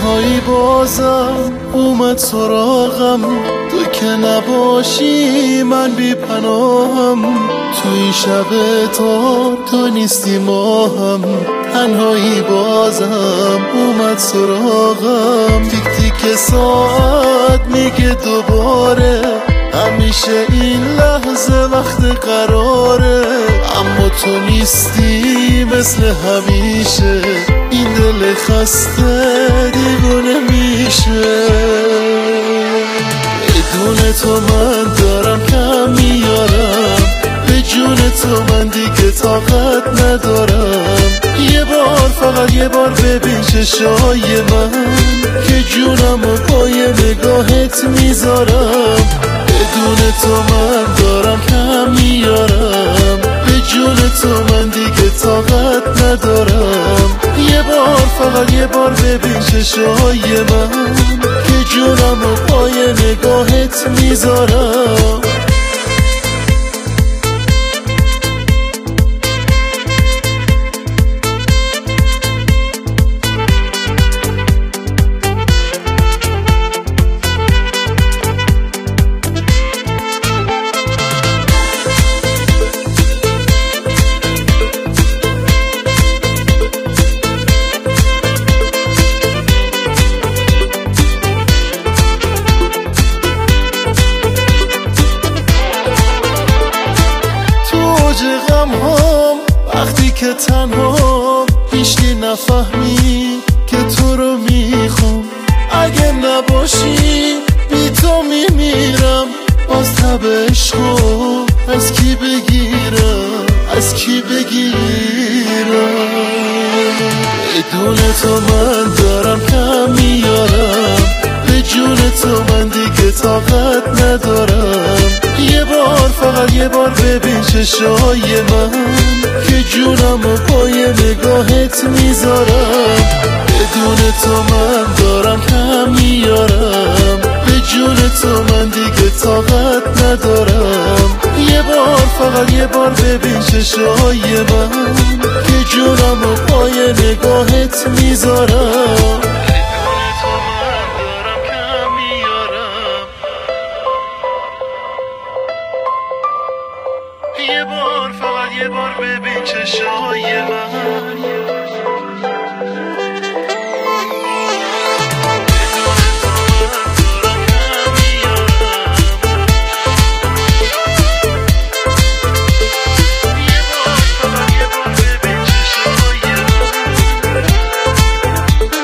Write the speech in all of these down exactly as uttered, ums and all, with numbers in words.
تنهایی بازم اومد سراغم، تو که نباشی من بی پناهم. تو این شب تار تو نیستی ماهم، تنهایی بازم اومد سراغم. تیک تیک ساعت میگه دوباره، همیشه این لحظه وقت قراره، اما تو نیستی مثل همیشه، این دل خسته دیوونه میشه. بدون تو من دارم کم میارم، به جون تو من دیگه طاقت ندارم. یه بار فقط یه بار ببین چشای من، که جونم و پای نگاهت میذارم. بدون تو من دارم کم میارم، به جون تو من دیگه طاقت ندارم. یه بار فقط یه بار ببین چشای من، که جونم و پای نگاهت میذارم. غم هم وقتی که تنها هیچکی نفهمی که تو رو میخوام. اگه نباشی بی تو میمیرم، باز تب عشقو از کی بگیرم، از کی بگیرم. بدون تو من دارم کم میارم، به جون تو من دیگه طاقت ندارم. یه بار فقط یه بار ببین چشای من، که جونم و پای نگاهت میذارم. بدون تو من دارم کم میارم، به جون تو من دیگه طاقت ندارم. یه بار فقط یه بار ببین چشای من، که جونم و پای نگاهت میذارم. یه بار فقط یه بار ببین چشای من،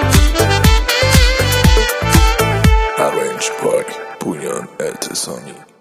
Arranged by Bunyan Eltesani.